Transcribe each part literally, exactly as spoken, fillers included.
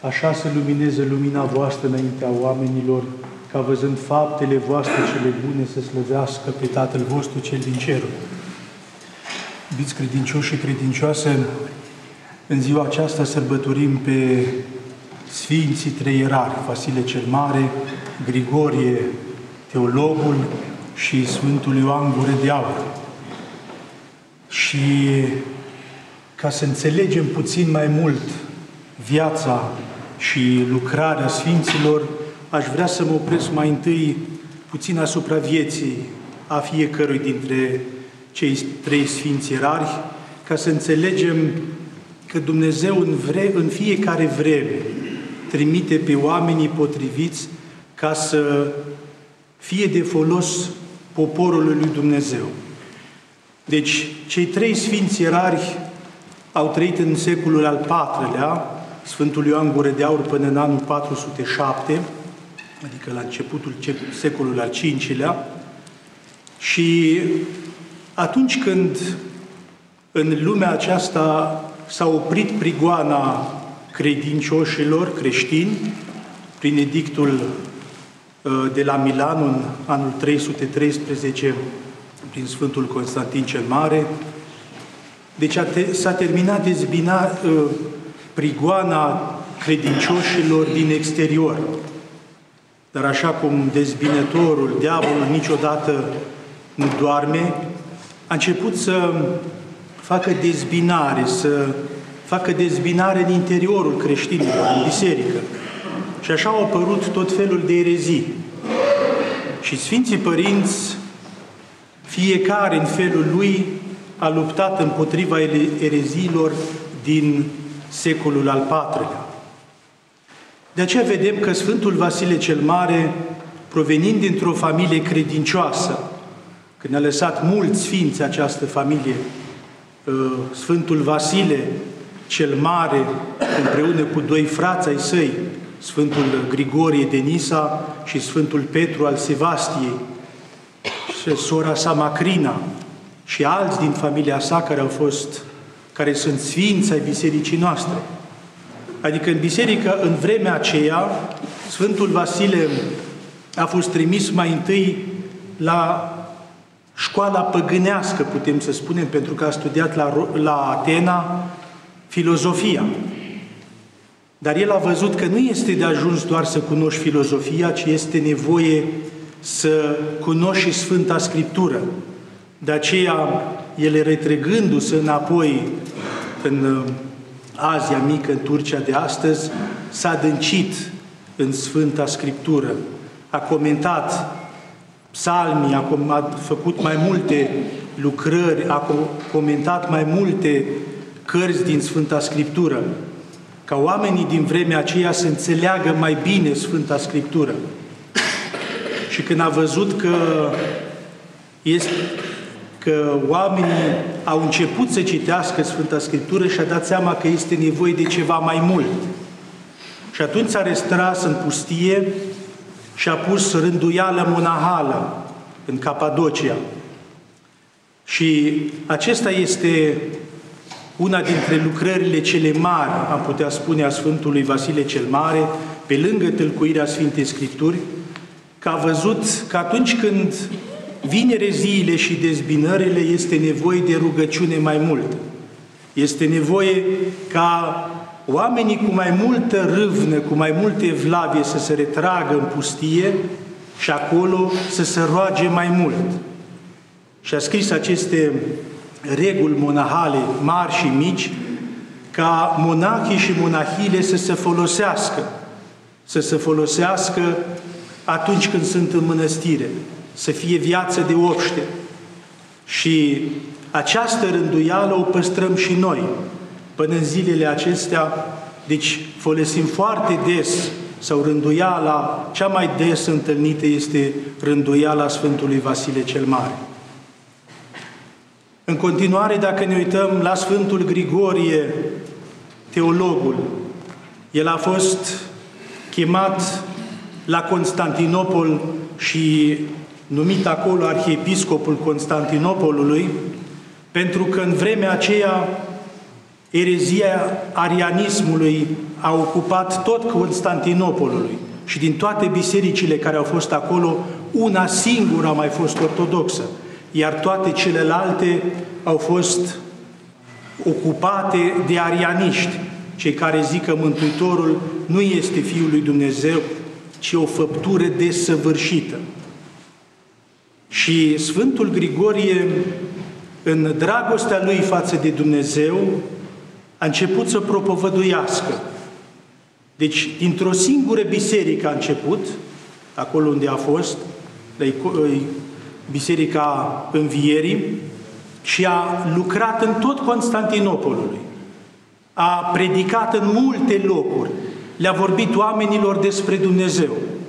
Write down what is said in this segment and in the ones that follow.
așa să lumineze lumina voastră înaintea oamenilor, ca văzând faptele voastre cele bune să slăvească pe Tatăl vostru cel din ceruri. Iubiți credincioși și credincioase, în ziua aceasta sărbătorim pe Sfinții Trei Ierarhi, Vasile cel Mare, Grigorie Teologul și Sfântul Ioan Gură de Aur. Și ca să înțelegem puțin mai mult viața și lucrarea Sfinților, aș vrea să mă opresc mai întâi puțin asupra vieții a fiecărui dintre cei trei Sfinți Ierarhi, ca să înțelegem că Dumnezeu în, vre, în fiecare vreme trimite pe oamenii potriviți ca să fie de folos poporului lui Dumnezeu. Deci, cei trei Sfinți Ierarhi au trăit în secolul al patrulea, Sfântul Ioan Gură de Aur până în anul patru sute șapte, adică la începutul secolului al cincilea, și atunci când în lumea aceasta s-a oprit prigoana credincioșilor creștini, prin edictul de la Milan în anul trei sute treisprezece, prin Sfântul Constantin cel Mare, deci s-a terminat dezbina, prigoana credincioșilor din exterior. Dar așa cum dezbinătorul, diavolul, niciodată nu doarme, a început să facă dezbinare, să facă dezbinare în interiorul creștinilor, în biserică. Și așa au apărut tot felul de erezii. Și Sfinții Părinți, fiecare în felul lui, a luptat împotriva ereziilor din secolul al patrulea. De aceea vedem că Sfântul Vasile cel Mare, provenind dintr-o familie credincioasă, când a lăsat mulți sfinți această familie, Sfântul Vasile cel Mare, împreună cu doi frați ai săi, Sfântul Grigorie de Nisa și Sfântul Petru al Sevastiei, și sora sa Macrina și alți din familia sa care au fost, care sunt sfinți ai bisericii noastre. Adică în biserică, în vremea aceea, Sfântul Vasile a fost trimis mai întâi la școala păgânească, putem să spunem, pentru că a studiat la, la Atena filozofia. Dar el a văzut că nu este de ajuns doar să cunoști filozofia, ci este nevoie să cunoști și Sfânta Scriptură. De aceea, el, retrăgându-se înapoi în Azia Mică, în Turcia de astăzi, s-a adâncit în Sfânta Scriptură. A comentat psalmii, a făcut mai multe lucrări, a comentat mai multe cărți din Sfânta Scriptură, ca oamenii din vremea aceea să înțeleagă mai bine Sfânta Scriptură. Și când a văzut că, este, că oamenii au început să citească Sfânta Scriptură, și-a dat seama că este nevoie de ceva mai mult. Și atunci s-a retras în pustie și a pus rânduială monahală în Capadocia. Și acesta este una dintre lucrările cele mari, am putea spune, a Sfântului Vasile cel Mare, pe lângă tâlcuirea Sfintei Scripturi, că a văzut că atunci când vin ereziile și dezbinările, este nevoie de rugăciune mai mult. Este nevoie ca oamenii cu mai multă râvnă, cu mai multe evlavie să se retragă în pustie și acolo să se roage mai mult. Și a scris aceste reguli monahale mari și mici, ca monahii și monahile să se folosească, să se folosească atunci când sunt în mănăstire, să fie viață de obște. Și această rânduială o păstrăm și noi până în zilele acestea. Deci folosim foarte des, sau rânduiala cea mai des întâlnită este rânduiala Sfântului Vasile cel Mare. În continuare, dacă ne uităm la Sfântul Grigorie Teologul, el a fost chemat la Constantinopol și numit acolo arhiepiscopul Constantinopolului, pentru că în vremea aceea Erezia arianismului a ocupat tot Constantinopolului și din toate bisericile care au fost acolo, una singură a mai fost ortodoxă, iar toate celelalte au fost ocupate de arianiști, cei care zic că Mântuitorul nu este Fiul lui Dumnezeu, ci o făptură desăvârșită. Și Sfântul Grigorie, în dragostea lui față de Dumnezeu, a început să propovăduiască. Deci, dintr-o singură biserică a început, acolo unde a fost, la Biserica Învierii, și a lucrat în tot Constantinopolului. A predicat în multe locuri, le-a vorbit oamenilor despre Dumnezeu.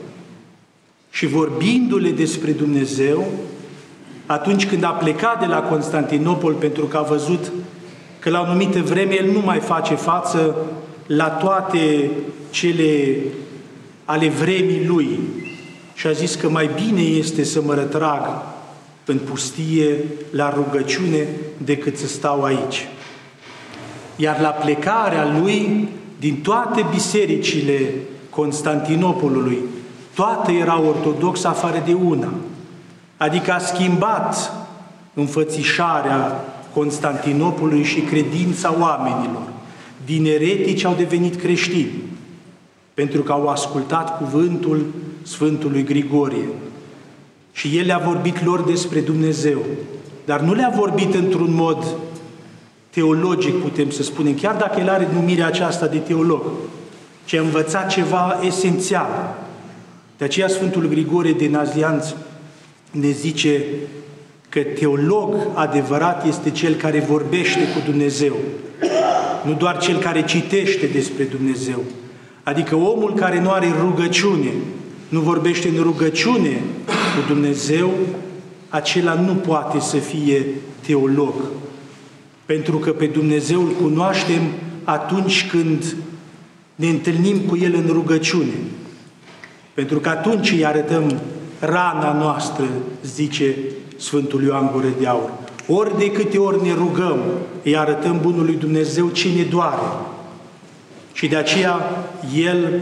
Și vorbindu-le despre Dumnezeu, atunci când a plecat de la Constantinopol, pentru că a văzut că la o anumită vreme el nu mai face față la toate cele ale vremii lui, și a zis că mai bine este să mă retrag în pustie la rugăciune decât să stau aici. Iar la plecarea lui, din toate bisericile Constantinopolului, toate erau ortodoxe afară de una. Adică a schimbat înfățișarea Constantinopolului și credința oamenilor. Din eretici au devenit creștini, pentru că au ascultat cuvântul Sfântului Grigorie. Și el le-a vorbit lor despre Dumnezeu, dar nu le-a vorbit într-un mod teologic, putem să spunem, chiar dacă el are numirea aceasta de teolog, ci a învățat ceva esențial. De aceea Sfântul Grigorie de Nazianț ne zice că teolog adevărat este cel care vorbește cu Dumnezeu, nu doar cel care citește despre Dumnezeu. Adică omul care nu are rugăciune, nu vorbește în rugăciune cu Dumnezeu, acela nu poate să fie teolog. Pentru că pe Dumnezeu îl cunoaștem atunci când ne întâlnim cu El în rugăciune. Pentru că atunci îi arătăm rana noastră, zice Sfântul Ioan Gură de Aur. Ori de câte ori ne rugăm, îi arătăm Bunului Dumnezeu ce ne doare. Și de aceea El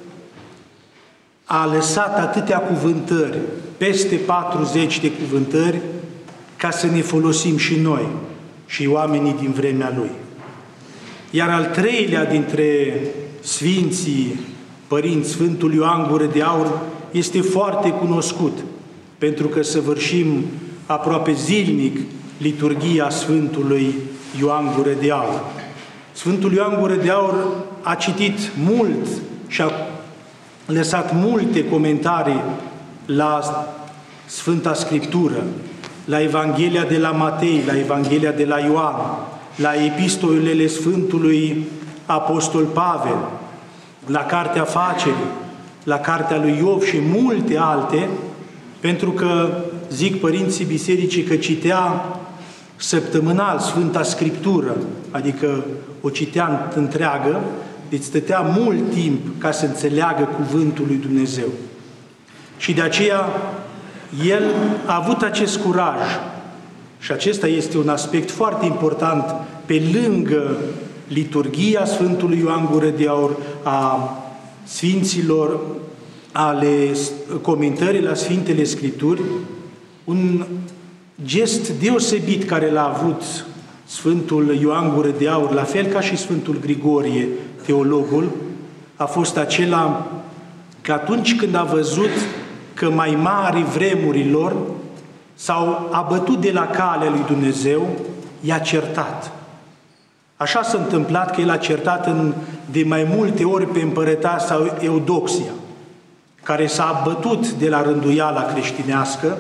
a lăsat atâtea cuvântări, peste patruzeci de cuvântări, ca să ne folosim și noi și oamenii din vremea Lui. Iar al treilea dintre Sfinții Părinți, Sfântul Ioan Gură de Aur, este foarte cunoscut, pentru că săvârșim aproape zilnic liturghia Sfântului Ioan Gură de Aur. Sfântul Ioan Gură de Aur a citit mult și a lăsat multe comentarii la Sfânta Scriptură, la Evanghelia de la Matei, la Evanghelia de la Ioan, la epistolele Sfântului Apostol Pavel, la Cartea Facerii, la Cartea lui Iov și multe alte, pentru că, zic părinții bisericii, că citea săptămânal Sfânta Scriptură, adică o citea întreagă, deci stătea mult timp ca să înțeleagă cuvântul lui Dumnezeu. Și de aceea el a avut acest curaj, și acesta este un aspect foarte important, pe lângă liturghia Sfântului Ioan Gură de Aur, a Sfinților, ale comentării la Sfintele Scripturi, un gest deosebit care l-a avut Sfântul Ioan Gură de Aur, la fel ca și Sfântul Grigorie, teologul, a fost acela că atunci când a văzut că mai mari vremurilor s-au abătut de la calea lui Dumnezeu, i-a certat. Așa s-a întâmplat că el a certat în, de mai multe ori pe împărăteasa Eudoxia, care s-a abătut de la rânduiala creștinească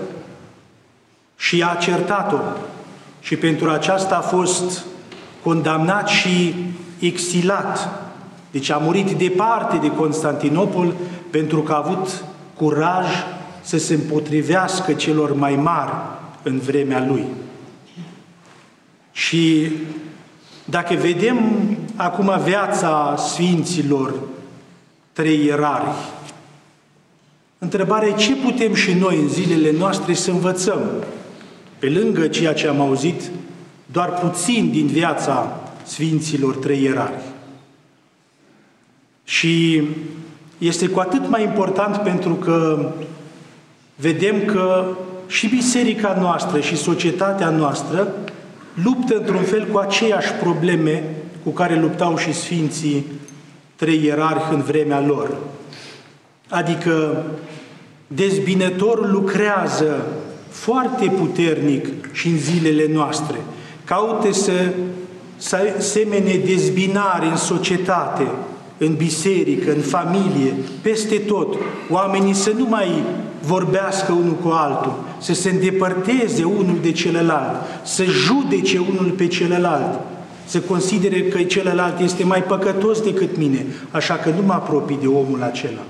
și a certat-o. Și pentru aceasta a fost condamnat și exilat. Deci a murit departe de Constantinopol pentru că a avut curaj să se împotrivească celor mai mari în vremea lui. Și dacă vedem acum viața Sfinților trei ierarhi, întrebarea e ce putem și noi în zilele noastre să învățăm, pe lângă ceea ce am auzit, doar puțin din viața Sfinților Trei Ierarhi. Și este cu atât mai important pentru că vedem că și biserica noastră și societatea noastră luptă într-un fel cu aceeași probleme cu care luptau și Sfinții Trei Ierarhi în vremea lor. Adică dezbinătorul lucrează foarte puternic și în zilele noastre. Caută să, să semene dezbinare în societate, în biserică, în familie, peste tot. Oamenii să nu mai vorbească unul cu altul, să se îndepărteze unul de celălalt, să judece unul pe celălalt, să considere că celălalt este mai păcătos decât mine, așa că nu mă apropii de omul acela.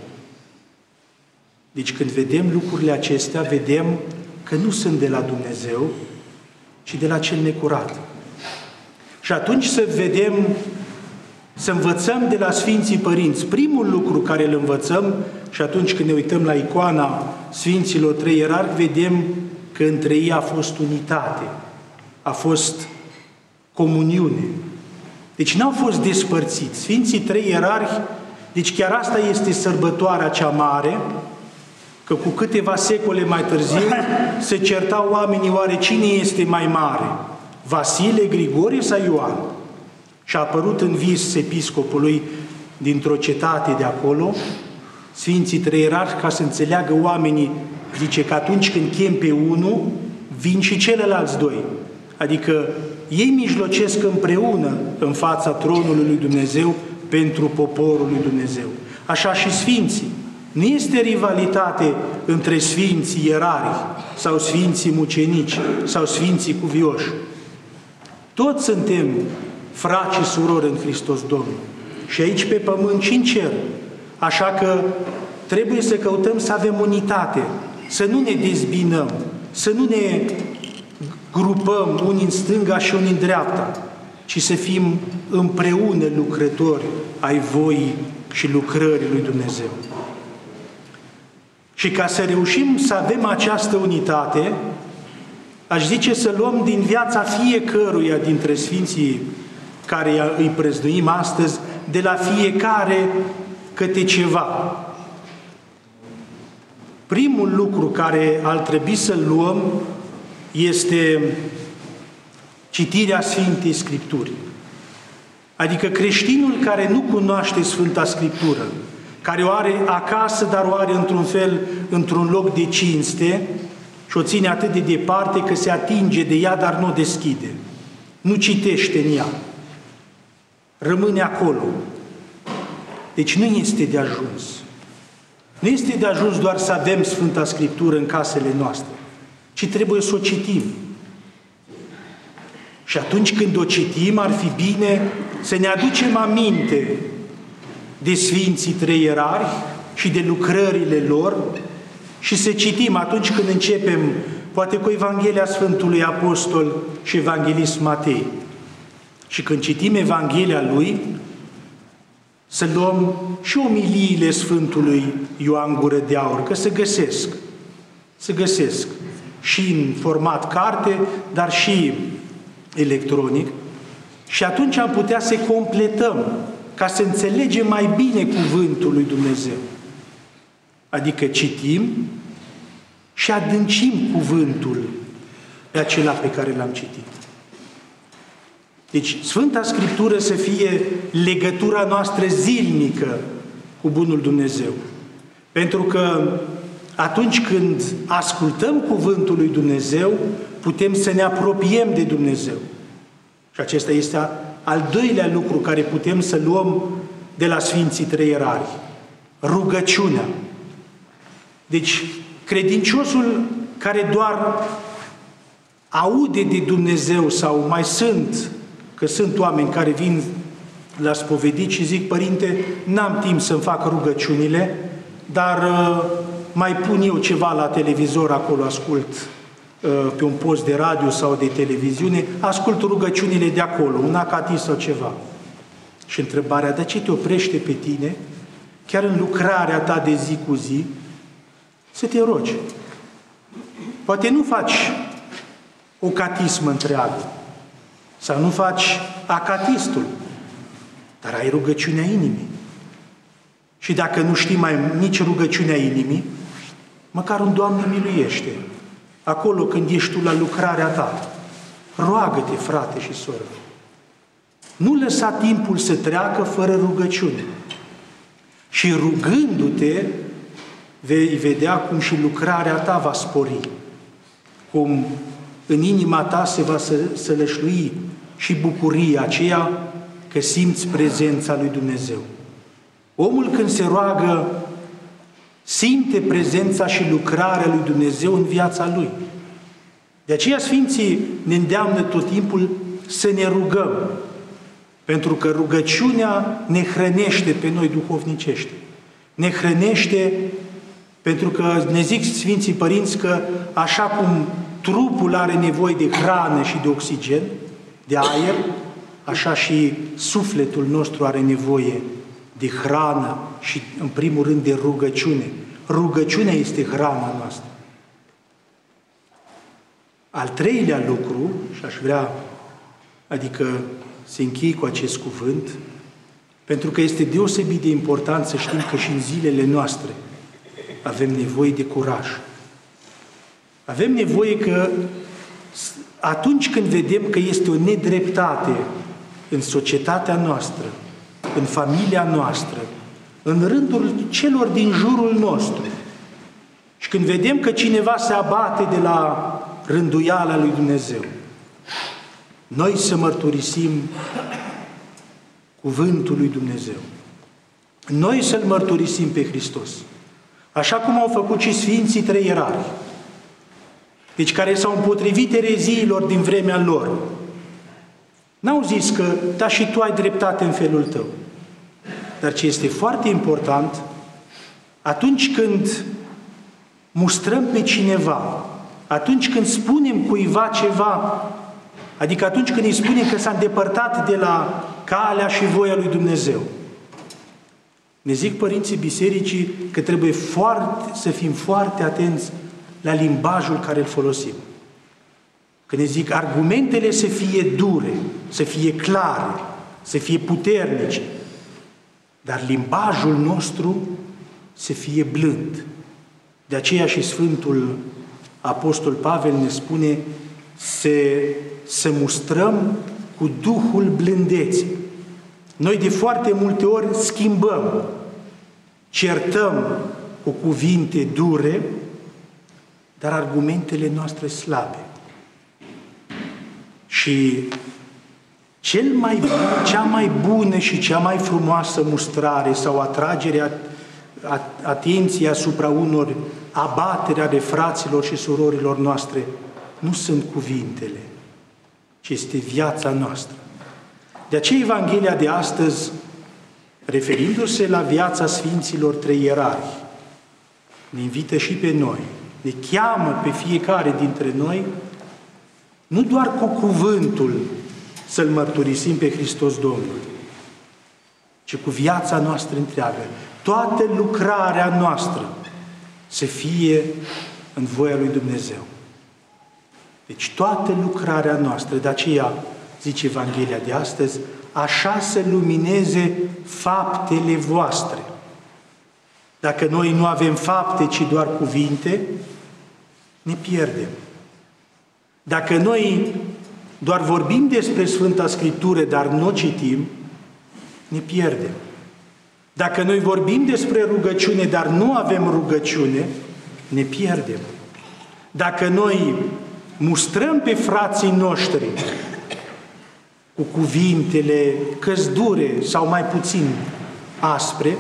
Deci când vedem lucrurile acestea, vedem că nu sunt de la Dumnezeu, ci de la cel necurat. Și atunci să vedem, să învățăm de la Sfinții Părinți. Primul lucru care îl învățăm, și atunci când ne uităm la icoana Sfinților Trei Ierarhi, vedem că între ei a fost unitate, a fost comuniune. Deci n-au fost despărțiți. Sfinții Trei Ierarhi, deci chiar asta este sărbătoarea cea mare, că cu câteva secole mai târziu se certau oamenii oare cine este mai mare, Vasile, Grigorie sau Ioan? Și a apărut în vis episcopului dintr-o cetate de acolo, Sfinții Trei Ierarhi, ca să înțeleagă oamenii, zice că atunci când chem pe unul, vin și celălalți doi. Adică ei mijlocesc împreună în fața tronului lui Dumnezeu pentru poporul lui Dumnezeu. Așa și Sfinții. Nu este rivalitate între Sfinții Ierarhi sau Sfinții Mucenici sau Sfinții Cuvioși. Toți suntem frați și surori în Hristos Domnul. Și aici pe pământ și în cer. Așa că trebuie să căutăm să avem unitate, să nu ne dezbinăm, să nu ne grupăm unii în stânga și unii în dreapta, ci să fim împreună lucrători ai voii și lucrării lui Dumnezeu. Și ca să reușim să avem această unitate, aș zice să luăm din viața fiecăruia dintre Sfinții care îi prăznuim astăzi, de la fiecare câte ceva. Primul lucru care ar trebui să-l luăm este citirea Sfintei Scripturi. Adică creștinul care nu cunoaște Sfânta Scriptură, care o are acasă, dar o are într-un fel, într-un loc de cinste și o ține atât de departe că se atinge de ea, dar nu o deschide. Nu citește în ea. Rămâne acolo. Deci nu este de ajuns. Nu este de ajuns doar să avem Sfânta Scriptură în casele noastre, ci trebuie să o citim. Și atunci când o citim, ar fi bine să ne aducem aminte de Sfinții Trei Ierarhi și de lucrările lor și să citim atunci când începem, poate cu Evanghelia Sfântului Apostol și Evanghelist Matei. Și când citim Evanghelia lui, să luăm și omiliile Sfântului Ioan Gură de Aur, că se găsesc, se găsesc și în format carte, dar și electronic. Și atunci am putea să completăm ca să înțelegem mai bine cuvântul lui Dumnezeu. Adică citim și adâncim cuvântul pe acela pe care l-am citit. Deci Sfânta Scriptură să fie legătura noastră zilnică cu Bunul Dumnezeu. Pentru că atunci când ascultăm cuvântul lui Dumnezeu, putem să ne apropiem de Dumnezeu. Și acesta este al doilea lucru care putem să luăm de la Sfinții Trei Ierarhi. Rugăciunea. Deci, credinciosul care doar aude de Dumnezeu sau mai sunt, că sunt oameni care vin la spovedit și zic, Părinte, n-am timp să-mi fac rugăciunile, dar uh, mai pun eu ceva la televizor, acolo ascult uh, pe un post de radio sau de televiziune, ascult rugăciunile de acolo, un acatis sau ceva. Și întrebarea, de ce te oprește pe tine, chiar în lucrarea ta de zi cu zi, să te rogi? Poate nu faci o catismă întreagă, sau nu faci acatistul, dar ai rugăciunea inimii. Și dacă nu știi mai nici rugăciunea inimii, măcar un Doamne miluiește. Acolo când ești tu la lucrarea ta, roagă-te, frate și soră. Nu lăsa timpul să treacă fără rugăciune. Și rugându-te, vei vedea cum și lucrarea ta va spori, cum în inima ta se va sălășlui și bucuria aceea că simți prezența lui Dumnezeu. Omul când se roagă, simte prezența și lucrarea lui Dumnezeu în viața lui. De aceea Sfinții ne îndeamnă tot timpul să ne rugăm, pentru că rugăciunea ne hrănește pe noi duhovnicește. Ne hrănește pentru că ne zic Sfinții Părinți că așa cum trupul are nevoie de hrană și de oxigen, de aer, așa și sufletul nostru are nevoie de hrană și, în primul rând, de rugăciune. Rugăciunea este hrana noastră. Al treilea lucru, și aș vrea, adică să închei cu acest cuvânt, pentru că este deosebit de important să știm că și în zilele noastre avem nevoie de curaj. Avem nevoie că atunci când vedem că este o nedreptate în societatea noastră, în familia noastră, în rândul celor din jurul nostru, și când vedem că cineva se abate de la rânduiala lui Dumnezeu, noi să mărturisim cuvântul lui Dumnezeu. Noi să-L mărturisim pe Hristos. Așa cum au făcut și Sfinții Trei Ierarhi, deci care s-au împotrivit ereziilor din vremea lor. N-au zis că, da, și tu ai dreptate în felul tău. Dar ce este foarte important, atunci când mustrăm pe cineva, atunci când spunem cuiva ceva, adică atunci când îi spunem că s-a îndepărtat de la calea și voia lui Dumnezeu, ne zic părinții bisericii că trebuie foarte, să fim foarte atenți la limbajul care îl folosim. Că ne zic argumentele să fie dure, să fie clare, să fie puternice, dar limbajul nostru să fie blând. De aceea și Sfântul Apostol Pavel ne spune să, să mustrăm cu Duhul blândeții. Noi de foarte multe ori schimbăm, certăm cu cuvinte dure, dar argumentele noastre slabe. Și cel mai, cea mai bună și cea mai frumoasă mustrare sau atragere atenției asupra unor abatere ale fraților și surorilor noastre nu sunt cuvintele, ci este viața noastră. De aceea Evanghelia de astăzi, referindu-se la viața Sfinților Trei Ierarhi, ne invită și pe noi, ne cheamă pe fiecare dintre noi, nu doar cu cuvântul să-L mărturisim pe Hristos Domnul, ci cu viața noastră întreagă. Toată lucrarea noastră să fie în voia lui Dumnezeu. Deci toată lucrarea noastră, de aceea zice Evanghelia de astăzi, așa să lumineze faptele voastre. Dacă noi nu avem fapte, ci doar cuvinte, ne pierdem. Dacă noi doar vorbim despre Sfânta Scriptură, dar nu o citim, ne pierdem. Dacă noi vorbim despre rugăciune, dar nu avem rugăciune, ne pierdem. Dacă noi mustrăm pe frații noștri cu cuvintele căzdure sau mai puțin aspre,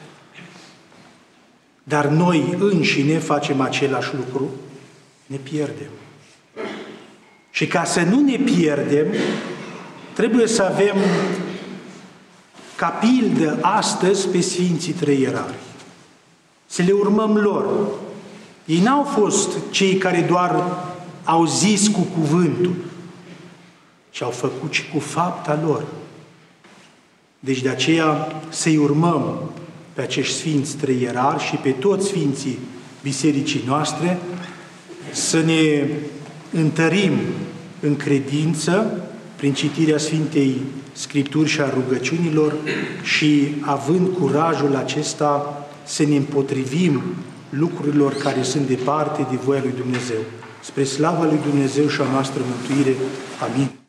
dar noi înșine facem același lucru, ne pierdem. Și ca să nu ne pierdem, trebuie să avem ca pildă astăzi pe Sfinții Trei Ierarhi. Să le urmăm lor. Ei n-au fost cei care doar au zis cu cuvântul, ci au făcut și cu fapta lor. Deci de aceea să-i urmăm pe acești Sfinți Trei Ierarhi și pe toți Sfinții bisericii noastre, să ne întărim în credință prin citirea Sfintei Scripturi și a rugăciunilor și având curajul acesta să ne împotrivim lucrurilor care sunt departe de voia lui Dumnezeu. Spre slava lui Dumnezeu și a noastră mântuire. Amin.